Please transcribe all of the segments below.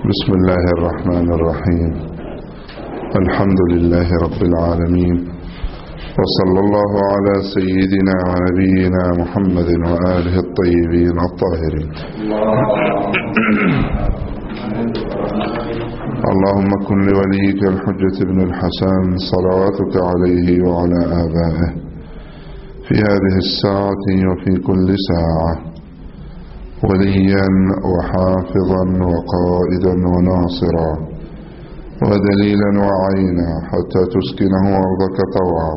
بسم الله الرحمن الرحيم. الحمد لله رب العالمين، وصلى الله على سيدنا ونبينا محمد وآله الطيبين الطاهرين. اللهم كن لوليك الحجة بن الحسن صلواتك عليه وعلى آبائه في هذه الساعة وفي كل ساعة وليا وحافظا وقائدا وناصرا ودليلا وعينا حتى تسكنه أرضك طوعا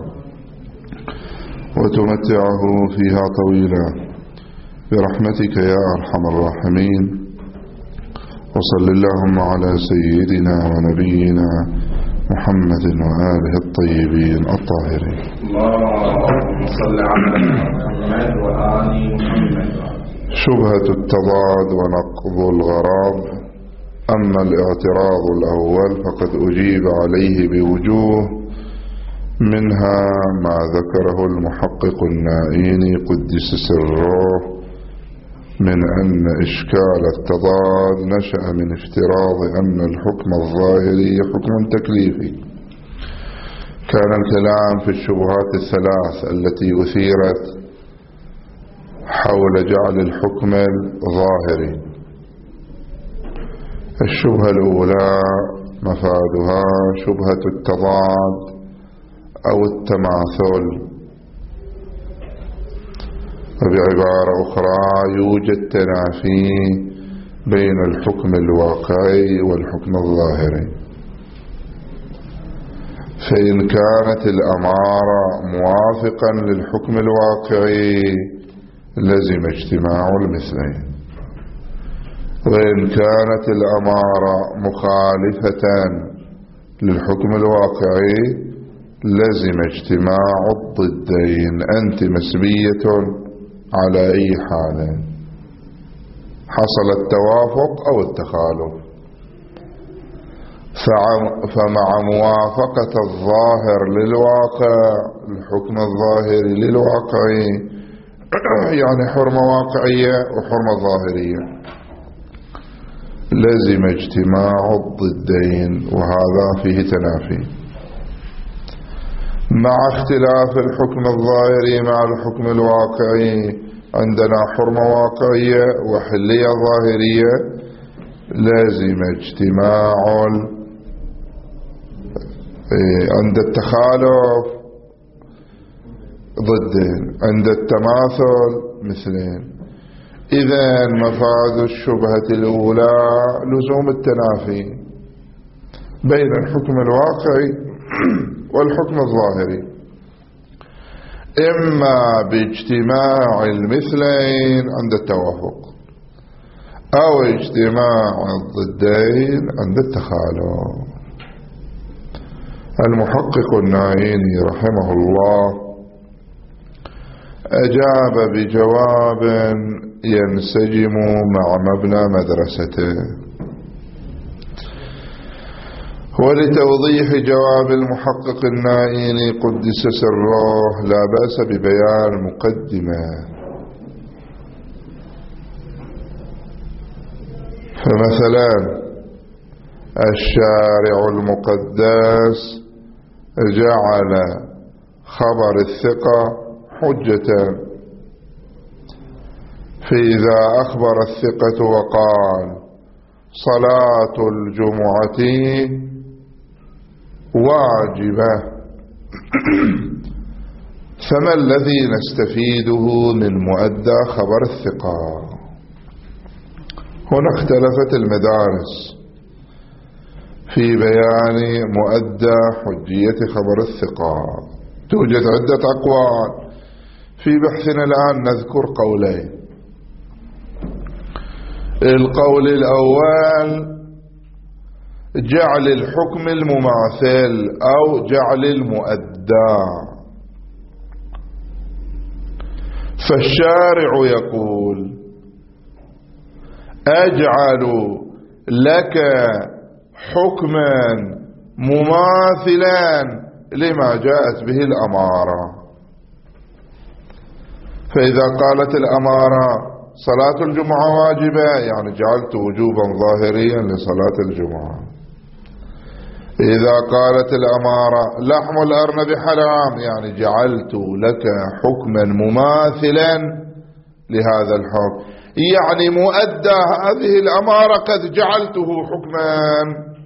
وتمتعه فيها طويلا برحمتك يا أرحم الراحمين. وصل اللهم على سيدنا ونبينا محمد وآله الطيبين الطاهرين. اللهم صل على محمد وآل محمد. شبهة التضاد ونقض الغراب. أما الاعتراض الأول فقد أجيب عليه بوجوه، منها ما ذكره المحقق النائيني قدس سره من أن إشكال التضاد نشأ من افتراض أن الحكم الظاهري حكم تكليفي. كان الكلام في الشبهات الثلاث التي أثيرت حول جعل الحكم الظاهري. الشبهة الأولى مفادها شبهة التضاد أو التماثل، وبعبارة أخرى يوجد تنافي بين الحكم الواقعي والحكم الظاهري. فإن كانت الأمارة موافقا للحكم الواقعي لزم اجتماع المثلين، وإن كانت الأمارة مخالفة للحكم الواقعي لزم اجتماع الضدين. أنت مسبية على أي حال، حصل التوافق أو التخالف. فمع موافقة الظاهر للواقع، الحكم الظاهري للواقعي، يعني حرمة واقعية وحرمة ظاهرية، لازم اجتماع الضدين، وهذا فيه تنافي. مع اختلاف الحكم الظاهري مع الحكم الواقعي، عندنا حرمة واقعية وحلية ظاهرية، لازم اجتماع عند التخالف ضدين، عند التماثل مثلين. إذن مفاد الشبهة الأولى لزوم التنافي بين الحكم الواقعي والحكم الظاهري، إما باجتماع المثلين عند التوافق، أو اجتماع الضدين عند التخالف. المحقق النائيني رحمه الله أجاب بجواب ينسجم مع مبنى مدرسته. ولتوضيح جواب المحقق النائيني قدس سره لا بأس ببيان مقدمة. فمثلا الشارع المقدس جعل خبر الثقة حجة، فإذا أخبر الثقة وقال صلاة الجمعة واجبة، فما الذي نستفيده من مؤدى خبر الثقة؟ هنا اختلفت المدارس في بيان مؤدى حجية خبر الثقة. توجد عدة أقوال، في بحثنا الآن نذكر قولين. القول الأول جعل الحكم المماثل أو جعل المؤدى. فالشارع يقول أجعل لك حكما مماثلا لما جاءت به الأمارة. فإذا قالت الأمارة صلاة الجمعة واجبة، يعني جعلت وجوبا ظاهريا لصلاة الجمعة. إذا قالت الأمارة لحم الأرنب حرام، يعني جعلت لك حكما مماثلا لهذا الحكم، يعني مؤدى هذه الأمارة قد جعلته حكما.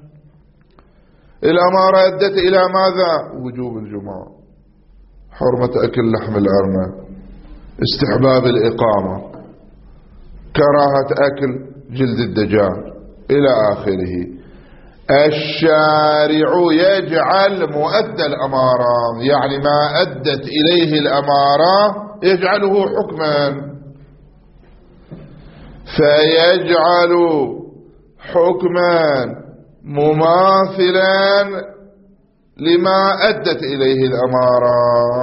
الأمارة أدت إلى ماذا؟ وجوب الجمعة، حرمة أكل لحم الأرنب، استحباب الإقامة، كراهة أكل جلد الدجاج إلى آخره. الشارع يجعل مؤدى الأمارة، يعني ما أدت إليه الأمارة يجعله حكما، فيجعل حكما مماثلا لما أدت إليه الأمارة.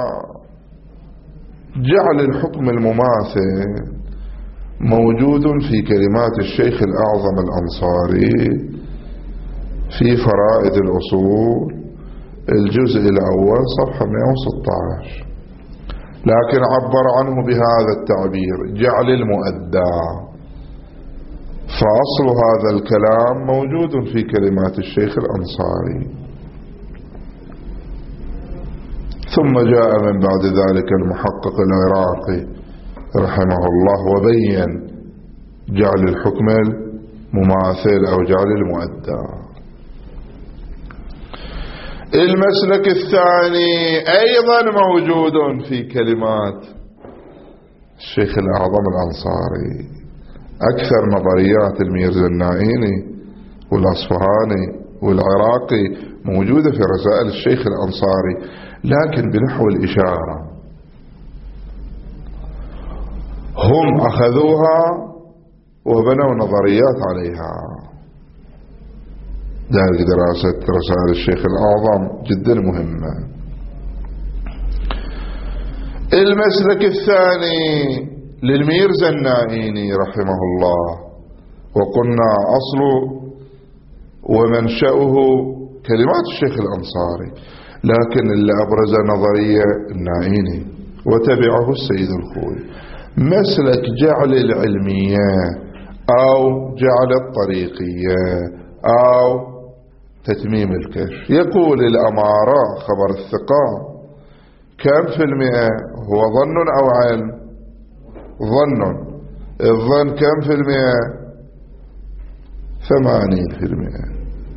جعل الحكم المماثل موجود في كلمات الشيخ الأعظم الأنصاري في فرائد الأصول الجزء الأول صفحة 116، لكن عبر عنه بهذا التعبير جعل المؤدى، فأصل هذا الكلام موجود في كلمات الشيخ الأنصاري. ثم جاء من بعد ذلك المحقق العراقي رحمه الله وبين جعل الحكم المماثل أو جعل المؤدى. المسلك الثاني أيضا موجود في كلمات الشيخ الأعظم الأنصاري. أكثر نظريات الميرزا النائيني والأصفهاني والعراقي موجودة في رسائل الشيخ الأنصاري، لكن بنحو الإشارة. هم أخذوها وبنوا نظريات عليها. ذلك دراسة رسائل الشيخ الأعظم جدا مهمة. المسلك الثاني للميرزا النائيني رحمه الله، وقلنا أصل ومنشأه كلمات الشيخ الأنصاري، لكن اللي أبرز نظرية النائيني وتبعه السيد الخوي مسلك جعل العلمية أو جعل الطريقية أو تتميم الكشف. يقول الأمارة خبر الثقة كم في المئة هو ظن أو علم؟ ظن. الظن كم في المئة؟ 80%،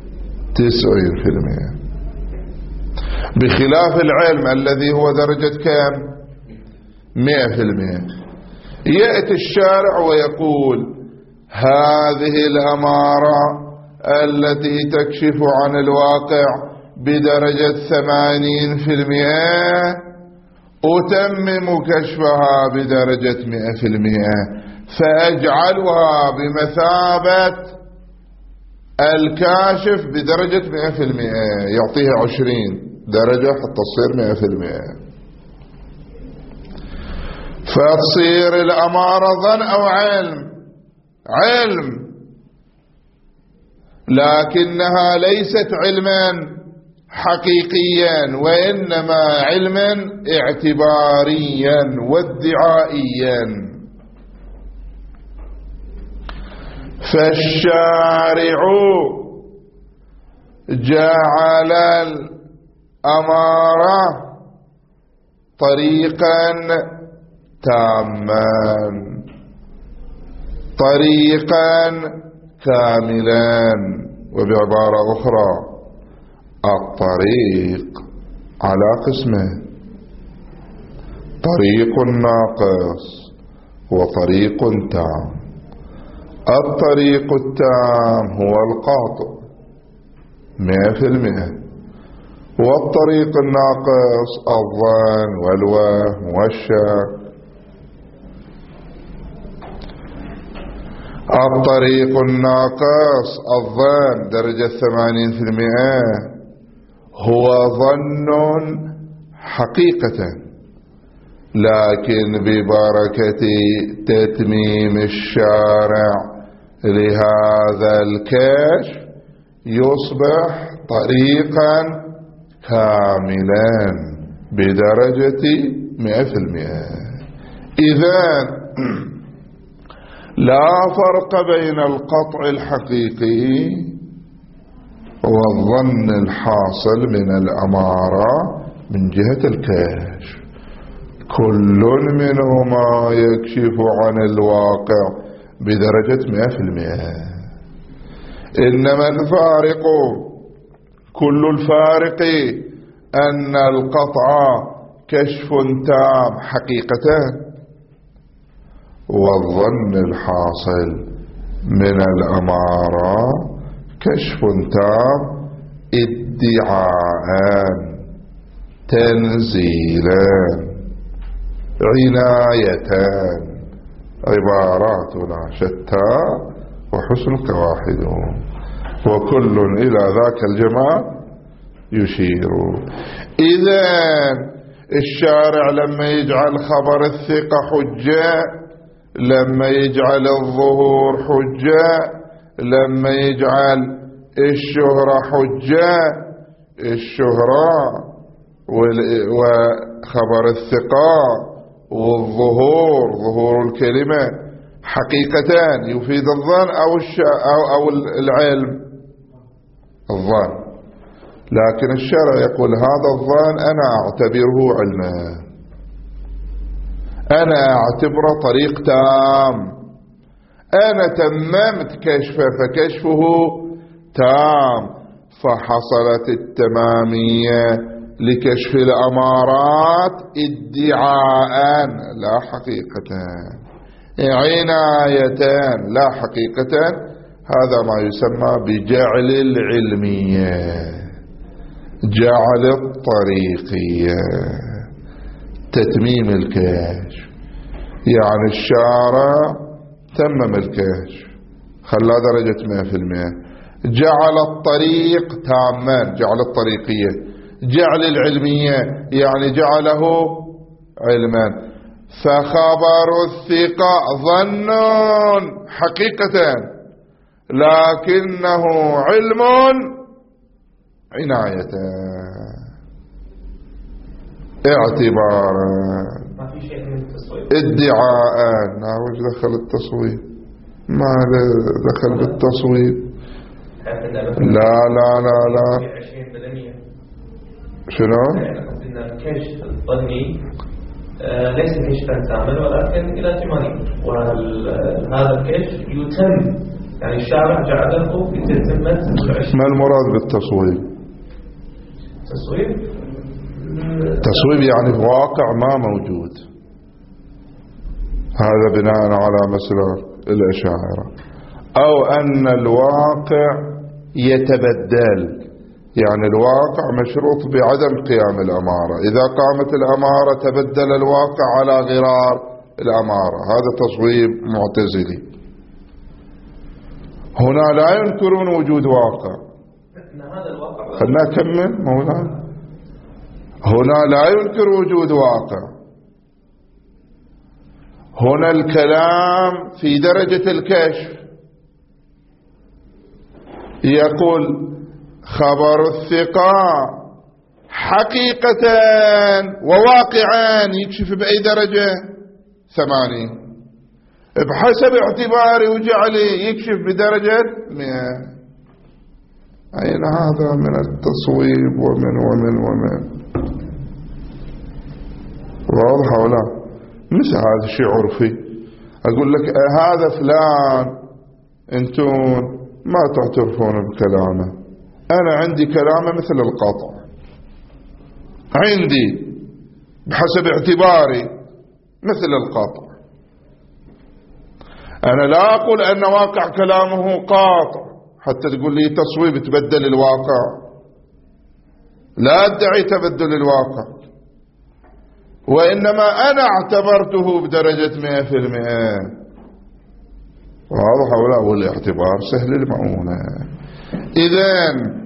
90%، بخلاف العلم الذي هو درجة كم؟ 100%. يأتي الشارع ويقول هذه الأمارة التي تكشف عن الواقع بدرجة 80% أتمم كشفها بدرجة 100%، فأجعلها بمثابة الكاشف بدرجة 100%، يعطيها 20 درجة حتى تصير 100%، فتصير الأمارة ظن أو علم؟ علم، لكنها ليست علما حقيقيا، وإنما علما اعتباريا وادعائيا. فالشارع جعل الأمارة طريقا تاما، طريقا كاملا. وبعبارة أخرى الطريق على قسمه، طريق ناقص وطريق تام. الطريق التام هو القاطع 100%، والطريق الناقص الظن والوهم والشك. الطريق الناقص الظن درجة 80% هو ظن حقيقة، لكن ببركة تتميم الشارع لهذا الكشف يصبح طريقا كاملا بدرجة 100%. إذن لا فرق بين القطع الحقيقي والظن الحاصل من الأمارة من جهة الكشف. كل منهما يكشف عن الواقع بدرجة 100%. إنما الفارق، كل الفارق أن القطع كشف تام حقيقة، والظن الحاصل من الأمارة كشف تام ادعاء تنزيلا عنايتان. عباراتنا شتى وحسنك واحد، وكل إلى ذاك الجمال يشير. إذا الشارع لما يجعل خبر الثقة حجة، لما يجعل الظهور حجة، لما يجعل الشهرة حجة، الشهرة وخبر الثقة والظهور، ظهور الكلمة حقيقتان يفيد الظن أو العلم، الظن. لكن الشرع يقول هذا الظن أنا أعتبره علما، أنا أعتبره طريق تام، أنا تممت كشفه فكشفه تام، فحصلت التمامية لكشف الأمارات ادعاء لا حقيقة، عنايتان لا حقيقة. هذا ما يسمى بجعل العلمية، جعل الطريقية، تتميم الكشف. يعني الشارع تمم الكشف، خلى درجة 100%، جعل الطريق تاما، جعل الطريقية، جعل العلمية يعني جعله علما. فخبر الثقة ظن حقيقة لكنه علم عناية اعتبارا ادعاء. وش دخل التصويب؟ ما دخل بالتصويب. لا لا لا لا. شنو؟ قلنا الكشف الظني ليس كشفا تاما ولكن إلى 80، وهذا الكشف يتم، يعني الشارع جعله بتتمة 20. ما المراد بالتصويب؟ تصويب يعني واقع ما موجود. هذا بناء على مسألة الأشاعرة. أو أن الواقع يتبدل، يعني الواقع مشروط بعدم قيام الأمارة، إذا قامت الأمارة تبدل الواقع على غرار الأمارة. هذا تصويب معتزلي. هنا لا ينكرون وجود واقع. خلنا نكمل مولانا. هنا لا ينكر وجود واقع، هنا الكلام في درجة الكشف. يقول خبر الثقة حقيقة وواقعا يكشف بأي درجة؟ 80. بحسب اعتباري وجعلي يكشف بدرجة 100. أين هذا من التصويب ومن واضح ولا؟ مثل هذا الشيء عرفي. أقول لك هذا فلان أنتم ما تعترفون بكلامه، أنا عندي كلامه مثل القطع، عندي بحسب اعتباري مثل القطع. أنا لا أقول أن واقع كلامه قاطع حتى تقول لي تصويب تبدل الواقع، لا أدعي تبدل الواقع، وإنما أنا اعتبرته بدرجة 100%. واضح ولا؟ والاعتبار سهل المعونة. إذن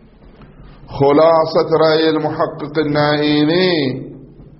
خلاصة رأي المحقق النائيني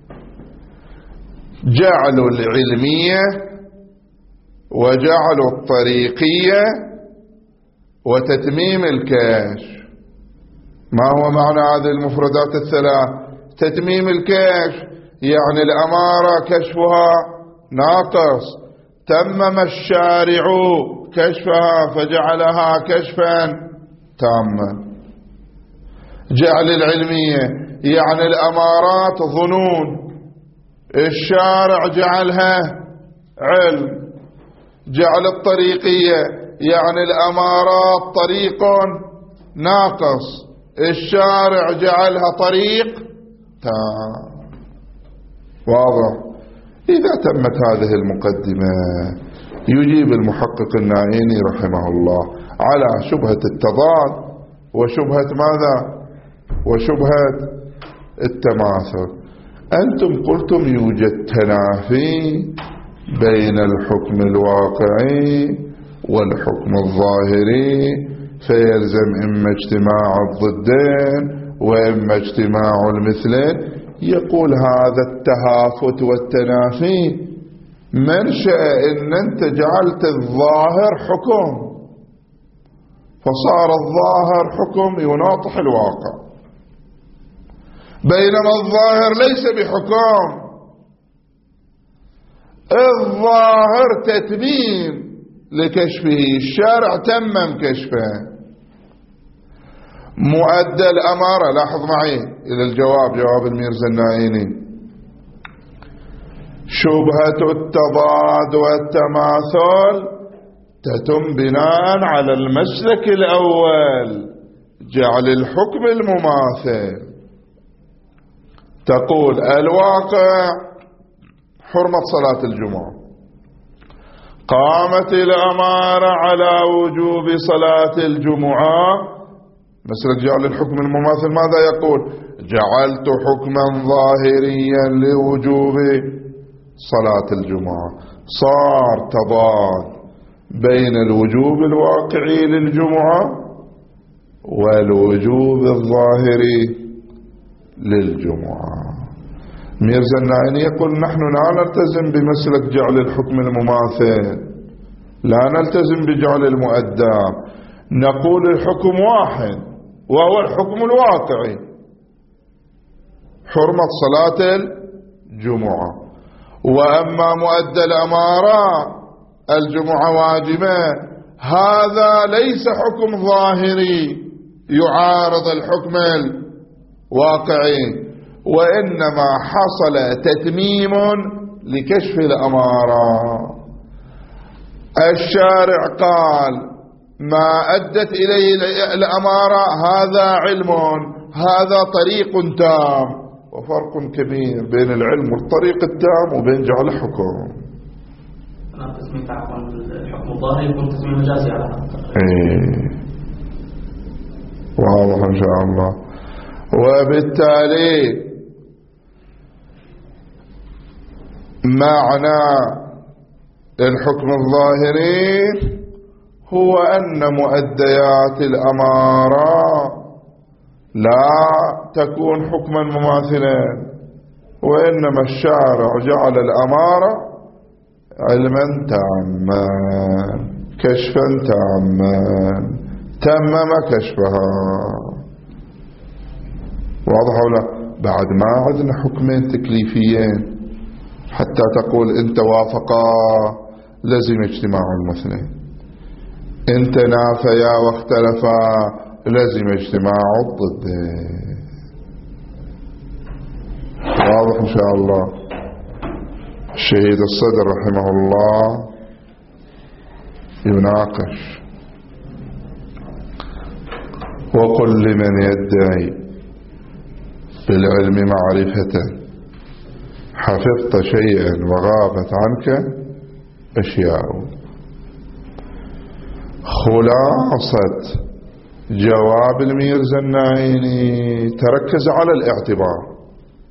جعلوا العلمية وجعلوا الطريقية وتتميم الكشف. ما هو معنى هذه المفردات الثلاث؟ تتميم الكشف يعني الأمارة كشفها ناقص، تمم الشارع كشفها فجعلها كشفا تاما. جعل العلمية يعني الأمارات ظنون، الشارع جعلها علم. جعل الطريقية يعني الأمارات طريق ناقص، الشارع جعلها طريق تام. واضح؟ إذا تمت هذه المقدمة يجيب المحقق النائيني رحمه الله على شبهة التضاد وشبهة ماذا؟ وشبهة التماثل. أنتم قلتم يوجد تنافي بين الحكم الواقعي والحكم الظاهري، فيلزم إما اجتماع الضدين وإما اجتماع المثلين. يقول هذا التهافت والتنافي منشأ إن أنت جعلت الظاهر حكم، فصار الظاهر حكم يناطح الواقع، بينما الظاهر ليس بحكم. الظاهر تتميم لكشفه، الشارع تمم كشفه. مؤدى الأمارة، لاحظ معي إلى الجواب، جواب الميرزا النائيني، شبهة التضاد والتماثل تتم بناء على المسلك الأول، جعل الحكم المماثل. تقول الواقع حرمة صلاة الجمعة، قامت الأمارة على وجوب صلاة الجمعة، مسلك جعل الحكم المماثل ماذا يقول؟ جعلت حكما ظاهريا لوجوب صلاة الجمعة. صار تضاد بين الوجوب الواقعي للجمعة والوجوب الظاهري للجمعة. ميرزا النائيني يقول نحن لا نلتزم بمسلك جعل الحكم المماثل، لا نلتزم بجعل المؤدى، نقول الحكم واحد وهو الحكم الواقعي، حرمة صلاة الجمعة. وأما مؤدى الأمارة الجمعة واجبة، هذا ليس حكم ظاهري يعارض الحكم الواقعي، وإنما حصل تتميم لكشف الأمارة. الشارع قال ما أدت إليه الأمارة هذا علم، هذا طريق تام، وفرق كبير بين العلم والطريق التام وبين جعل حكم. تسمية عفوا الحكم الظاهري يكون تسمية مجازي على واضح إن شاء الله. وبالتالي معنى الحكم الظاهري هو أن مؤديات الأمارة لا تكون حكما مماثلا، وإنما الشارع جعل الأمارة علما تاما كشفا تاما تمم كشفها. واضح ولا؟ بعد ما عندنا حكمين تكليفيين حتى تقول انت وافقا لازم اجتماع المثلين، انت نافيا واختلفا لازم اجتماع الضدين. واضح ان شاء الله. الشهيد الصدر رحمه الله يناقش: وقل لمن يدعي بالعلم معرفة حفظت شيئا وغابت عنك أشياء. خلاصة جواب الميرزا النائيني تركز على الاعتبار،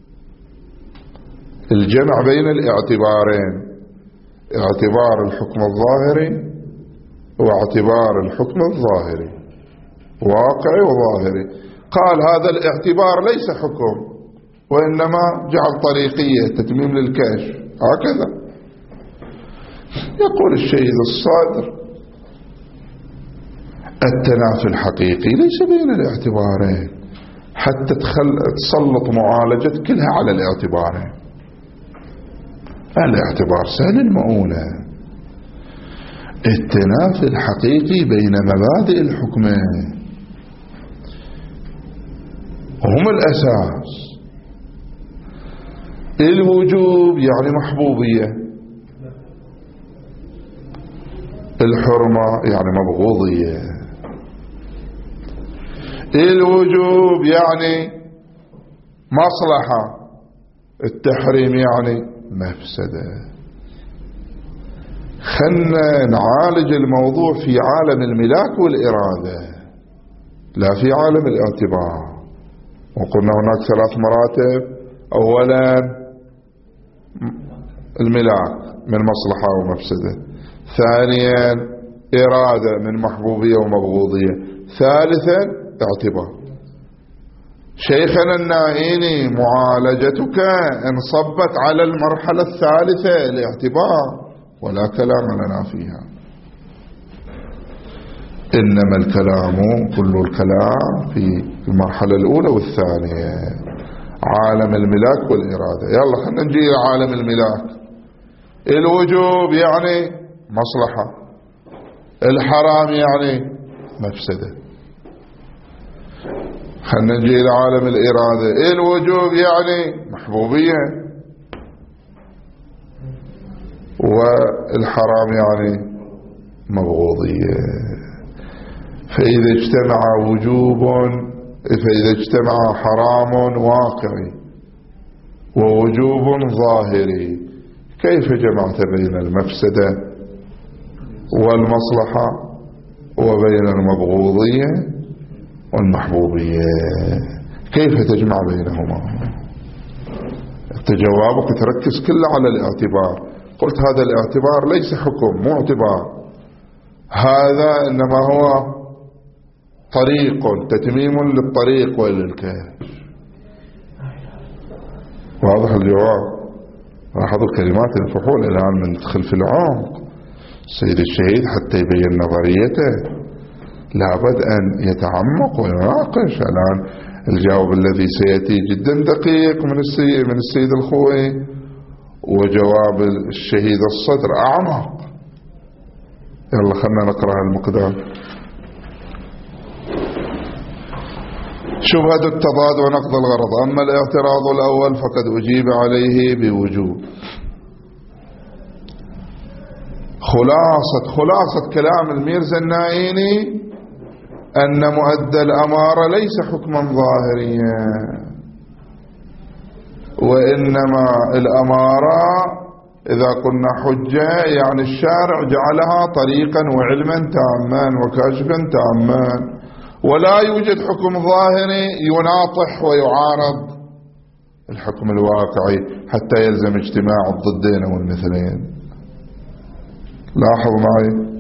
الجمع بين الاعتبارين، اعتبار الحكم الظاهري واعتبار الحكم الظاهري، واقعي وظاهري. قال هذا الاعتبار ليس حكم وإنما جعل طريقية تتميم للكشف، هكذا يقول الشهيد الصادر: التنافي الحقيقي ليس بين الاعتبارين حتى تسلط معالجة كلها على الاعتبارين. الاعتبار سهل المؤونة، التنافي الحقيقي بين مبادئ الحكمين هم الأساس. الوجوب يعني محبوبية، الحرمة يعني مبغوضية. الوجوب يعني مصلحة، التحريم يعني مفسدة. خلنا نعالج الموضوع في عالم الملاك والإرادة لا في عالم الاعتبار. وقلنا هناك 3 مراتب: أولا الملاك من مصلحة ومفسدة، ثانيا إرادة من محبوبية ومبغوضية، ثالثا اعتبار. شيخنا النائيني معالجتك انصبت على المرحلة الثالثة الاعتبار، ولا كلام لنا فيها. إنما الكلام كل الكلام في المرحلة الأولى والثانية، عالم الملاك والإرادة. يلا خلنا نجي إلى عالم الملاك. الوجوب يعني مصلحة، الحرام يعني مفسدة. خلنا نجي إلى عالم الإرادة. الوجوب يعني محبوبية، والحرام يعني مبغوضية. فإذا اجتمع حرام واقعي ووجوب ظاهري، كيف جمعت بين المفسدة والمصلحة وبين المبغوضية والمحبوبية؟ كيف تجمع بينهما؟ انت جوابك تركز كله على الاعتبار. قلت هذا الاعتبار ليس حكم، مو اعتبار، هذا إنما هو طريق، تتميم للطريق وللكهف. واضح الجواب؟ لاحظوا الكلمات الفحول. الآن من ندخل في العمق. السيد الشهيد حتى يبين نظريته لابد أن يتعمق ويناقش. الآن الجواب الذي سيأتي جدا دقيق من السيد الخوئي، وجواب الشهيد الصدر أعمق. يلا خلنا نقرأ المقدار. شبهة التضاد ونقض الغرض. أما الاعتراض الأول فقد أجيب عليه بوجوب. خلاصة كلام الميرزا النائيني أن مؤدى الأمارة ليس حكما ظاهريا، وإنما الأمارة إذا قلنا حجة يعني الشارع جعلها طريقا وعلما تاما وكاشفا تاما، ولا يوجد حكم ظاهري يناطح ويعارض الحكم الواقعي حتى يلزم اجتماع الضدين والمثلين. لاحظ معي.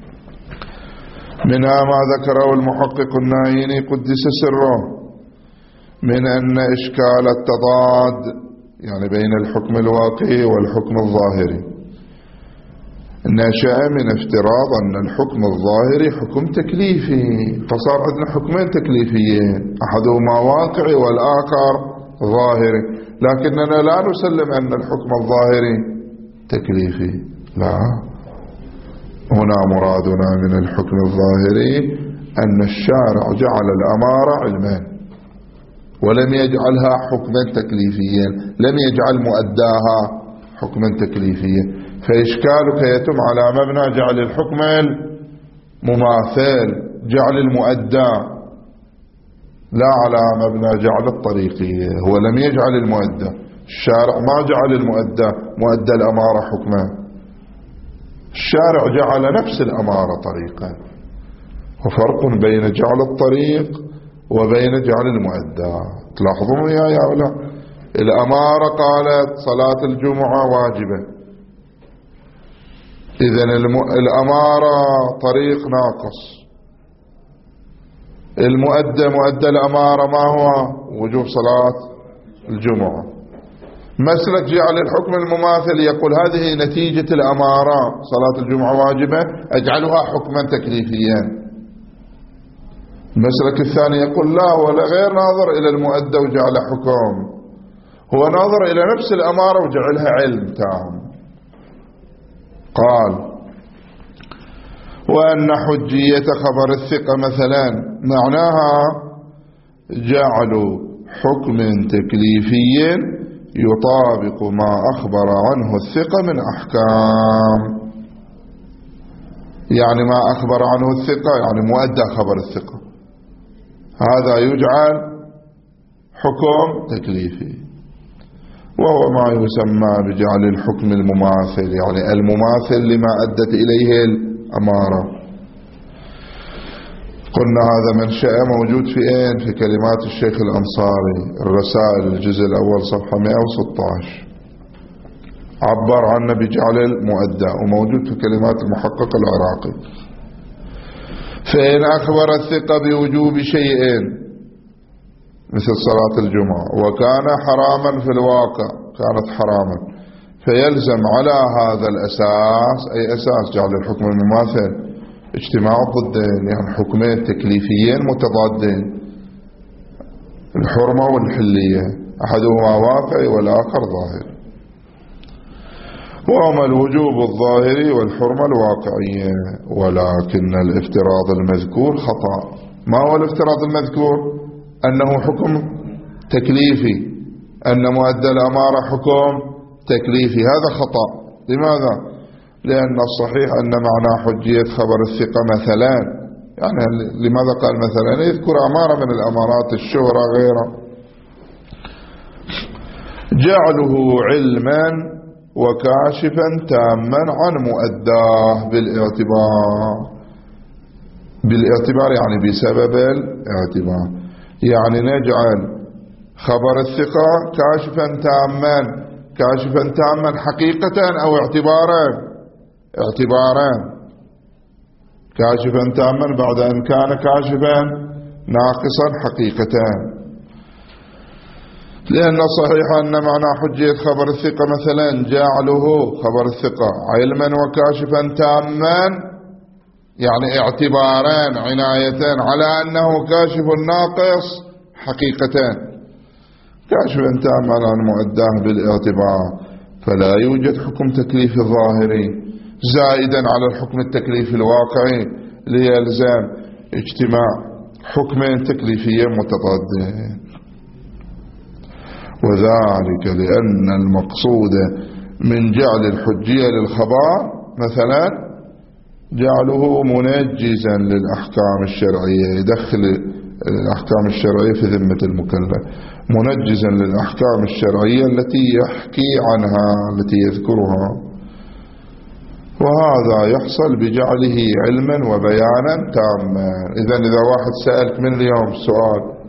منها ما ذكره المحقق النائيني قدس سره من أن إشكال التضاد يعني بين الحكم الواقعي والحكم الظاهري نشأ من افتراض أن الحكم الظاهري حكم تكليفي، فصار عندنا حكمين تكليفيين، أحدهما واقعي والآخر ظاهري، لكننا لا نسلم أن الحكم الظاهري تكليفي، لا. هنا مرادنا من الحكم الظاهري أن الشارع جعل الأمارة علما ولم يجعلها حكما تكليفيا، لم يجعل مؤداها حكما تكليفيا. فإشكالك يتم على مبنى جعل الحكم المماثل، جعل المؤدى، لا على مبنى جعل الطريقية. هو لم يجعل المؤدى، الشارع ما جعل المؤدى مؤدى الأمارة حكما، الشارع جعل نفس الأمارة طريقا. وفرق بين جعل الطريق وبين جعل المؤدى. تلاحظون يا أولاد الأمارة قالت صلاة الجمعة واجبة، إذن الأمارة طريق ناقص. مؤدى الأمارة ما هو؟ وجوب صلاة الجمعة. مسلك جعل الحكم المماثل يقول هذه نتيجة الأمارة صلاة الجمعة واجبة أجعلها حكما تكليفيا. المسلك الثاني يقول لا، هو غير ناظر إلى المؤدى وجعل حكم، هو ناظر إلى نفس الأمارة وجعلها علم تام. قال وأن حجية خبر الثقة مثلا معناها جعل حكم تكليفي يطابق ما أخبر عنه الثقة من أحكام. يعني ما أخبر عنه الثقة يعني مؤدى خبر الثقة، هذا يجعل حكم تكليفي، وهو ما يسمى بجعل الحكم المماثل، يعني المماثل لما أدت إليه الأمارة. قلنا هذا منشأ موجود في كلمات الشيخ الأنصاري الرسائل الجزء الأول صفحة 116، عبر عنه بجعل المؤدى، وموجود في كلمات المحقق العراقي. فإن أخبر الثقة بوجوب شيئين مثل صلاة الجمعة وكان حراما في الواقع، كانت حراما، فيلزم على هذا الأساس، أي أساس جعل الحكم المماثل، اجتماع الضدين، يعني حكمين تكليفيين متضادين، الحرمة والحلية، أحدهما واقعي والآخر ظاهري، وهما الوجوب الظاهري والحرمة الواقعية. ولكن الافتراض المذكور خطأ. ما هو الافتراض المذكور؟ أنه حكم تكليفي، أن مؤدى الأمارة حكم تكليفي، هذا خطأ. لماذا؟ لأن الصحيح أن معنى حجية خبر الثقة مثلا، يعني لماذا قال مثلا؟ يذكر أمارة من الأمارات الشهرة غيره، جعله علما وكاشفا تاما عن مؤداه بالاعتبار يعني بسبب الاعتبار، يعني نجعل خبر الثقة كاشفا تاما حقيقة أو اعتبارا كاشفا تاما بعد أن كان كاشفا ناقصا حقيقة. لأن صحيح أن معنى حجية خبر الثقة مثلا جعله خبر الثقة علما وكاشفا تاما، يعني اعتباران عنايتان على أنه كاشف ناقص حقيقتان، كاشفا تاما عن مؤداه بالاعتبار، فلا يوجد حكم تكليف ظاهري زائدا على الحكم التكليفي الواقعي ليلزم اجتماع حكمين تكليفيين متضادين. وذلك لأن المقصود من جعل الحجية للخبر مثلا جعله منجزا للأحكام الشرعية، يدخل الأحكام الشرعية في ذمة المكلف، منجزا للأحكام الشرعية التي يحكي عنها، التي يذكرها، وهذا يحصل بجعله علما وبيانا تاما. إذا واحد سألك من اليوم سؤال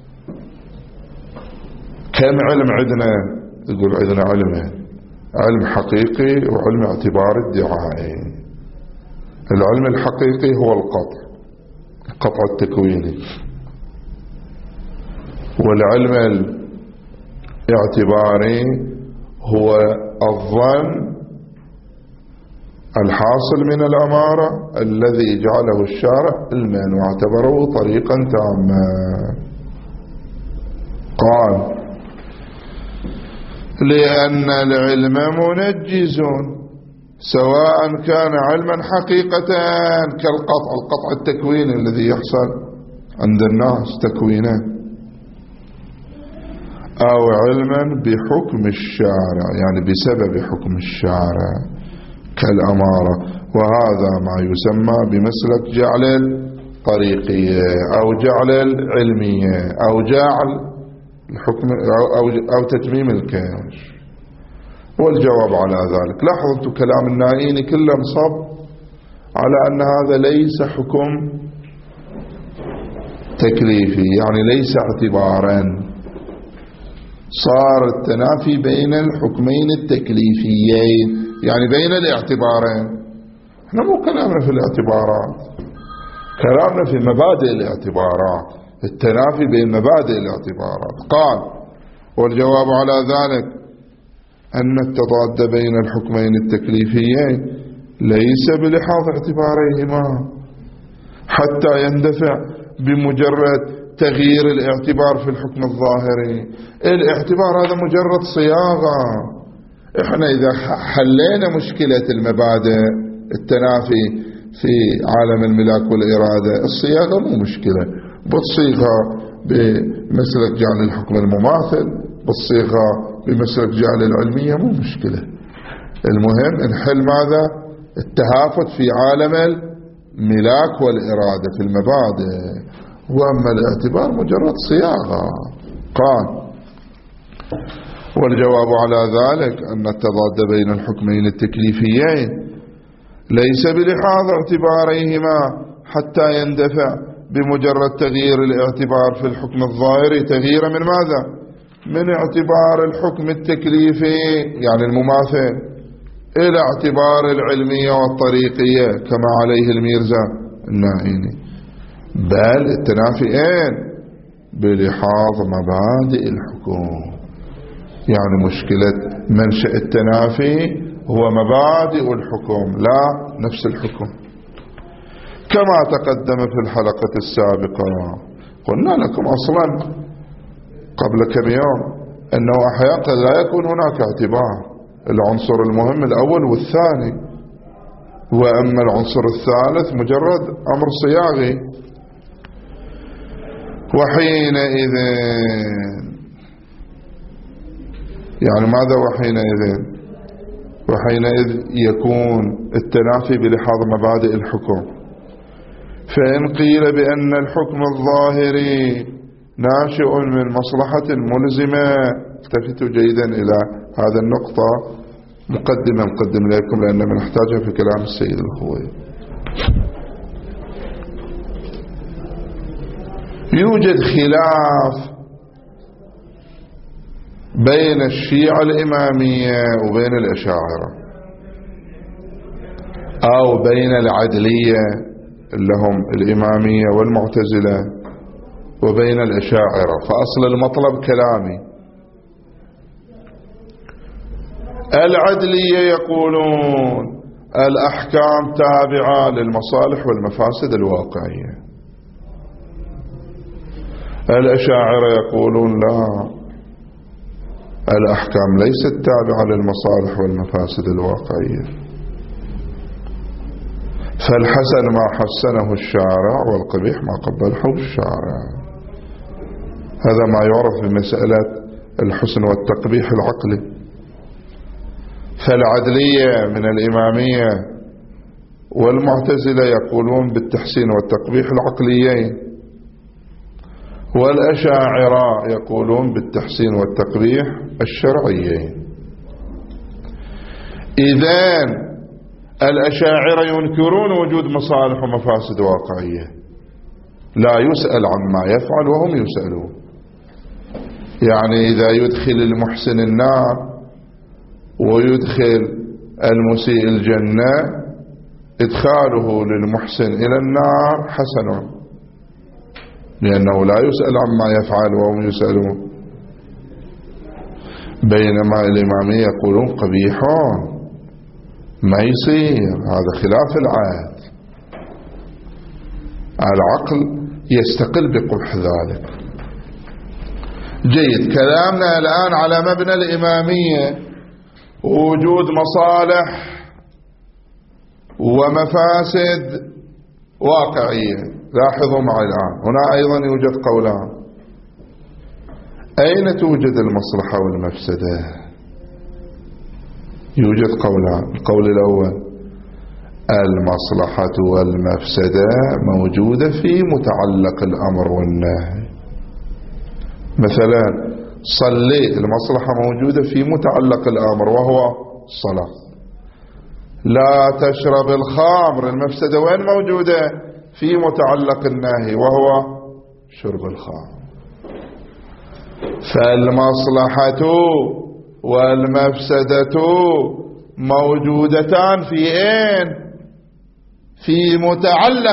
كم علم عندنا؟ يقول عندنا علمين، علم حقيقي وعلم اعتبار ادعائي. العلم الحقيقي هو القطع التكويني، والعلم الاعتباري هو الظن الحاصل من الأمارة الذي جعله الشارع علما واعتبره طريقا تاما. قال لأن العلم منجز سواء كان علما حقيقة القطع التكويني الذي يحصل عند الناس تكوينه، أو علما بحكم الشارع يعني بسبب حكم الشارع كالأمارة، وهذا ما يسمى بمسلك جعل الطريقية أو جعل العلمية أو جعل الحكم أو تتميم الكاش. والجواب على ذلك، لاحظوا كلام النائين كله مصب على أن هذا ليس حكم تكليفي، يعني ليس اعتبارا، صار التنافي بين الحكمين التكليفيين، يعني بين الاعتبارين. احنا مو كلامنا في الاعتبارات، كلامنا في مبادئ الاعتبارات، التنافي بين مبادئ الاعتبارات. قال والجواب على ذلك أن التضاد بين الحكمين التكليفيين ليس بلحاظ اعتباريهما حتى يندفع بمجرد تغيير الاعتبار في الحكم الظاهري. الاعتبار هذا مجرد صياغة. احنا إذا حلينا مشكلة المبادئ التنافي في عالم الملاك والإرادة الصياغة مو مشكلة، بتصيغها بمسلك جعل الحكم المماثل، بتصيغها بمسلك جعل العلمية، مو مشكلة. المهم نحل ماذا؟ التهافت في عالم الملاك والإرادة في المبادئ، وأما الاعتبار مجرد صياغة. قال: والجواب على ذلك أن التضاد بين الحكمين التكليفيين ليس بلحاظ اعتباريهما حتى يندفع بمجرد تغيير الاعتبار في الحكم الظاهري تغيير من ماذا؟ من اعتبار الحكم التكليفي يعني المماثل إلى اعتبار العلمية والطريقية كما عليه الميرزا النائيني، بل التنافيين بلحاظ مبادئ الحكم. يعني مشكلة منشأ التنافي هو مبادئ الحكم لا نفس الحكم. كما تقدم في الحلقة السابقة قلنا لكم أصلا قبل كم يوم أنه أحيانا قد لا يكون هناك اعتبار، العنصر المهم الأول والثاني، وأما العنصر الثالث مجرد أمر صياغي. وحينئذ يعني ماذا وحينئذ؟ وحينئذ يكون التنافي بلحاظ مبادئ الحكم. فإن قيل بأن الحكم الظاهري ناشئ من مصلحة ملزمة، التفتوا جيدا إلى هذا النقطة مقدمة نقدم لكم لأن نحتاجها في كلام السيد الخوي. يوجد خلاف بين الشيعة الإمامية وبين الأشاعرة، أو بين العدلية اللي هم الإمامية والمعتزلة وبين الأشاعرة. فأصل المطلب كلامي. العدلية يقولون الأحكام تابعة للمصالح والمفاسد الواقعية، الأشاعرة يقولون لا، الأحكام ليست تابعة للمصالح والمفاسد الواقعية. فالحسن ما حسنه الشارع والقبيح ما قبله الشارع. هذا ما يعرف بمسألة الحسن والتقبيح العقلي. فالعدلية من الإمامية والمعتزلة يقولون بالتحسين والتقبيح العقليين، والأشاعرة يقولون بالتحسين والتقبيح الشرعيين. إذن الأشاعرة ينكرون وجود مصالح ومفاسد واقعية، لا يسأل عما يفعل وهم يسألون. يعني إذا يدخل المحسن النار ويدخل المسيء الجنة، إدخاله للمحسن إلى النار حسن، لأنه لا يسأل عما يفعل وهم يسألون. بينما الإمامية يقولون قبيحون ما يصير، هذا خلاف العادل، العقل يستقل بقبح ذلك. جيد، كلامنا الآن على مبنى الإمامية، وجود مصالح ومفاسد واقعية. لاحظوا معي الآن هنا أيضا يوجد قولان. أين توجد المصلحة والمفسدة؟ يوجد قولان. القول الأول المصلحة والمفسدة موجودة في متعلق الأمر والنهي. مثلا صلي، المصلحة موجودة في متعلق الأمر وهو الصلاة. لا تشرب الخمر، المفسدة وين موجودة؟ في متعلق النهي وهو شرب الخمر. فالمصلحة والمفسدة موجودتان في أين؟ في متعلق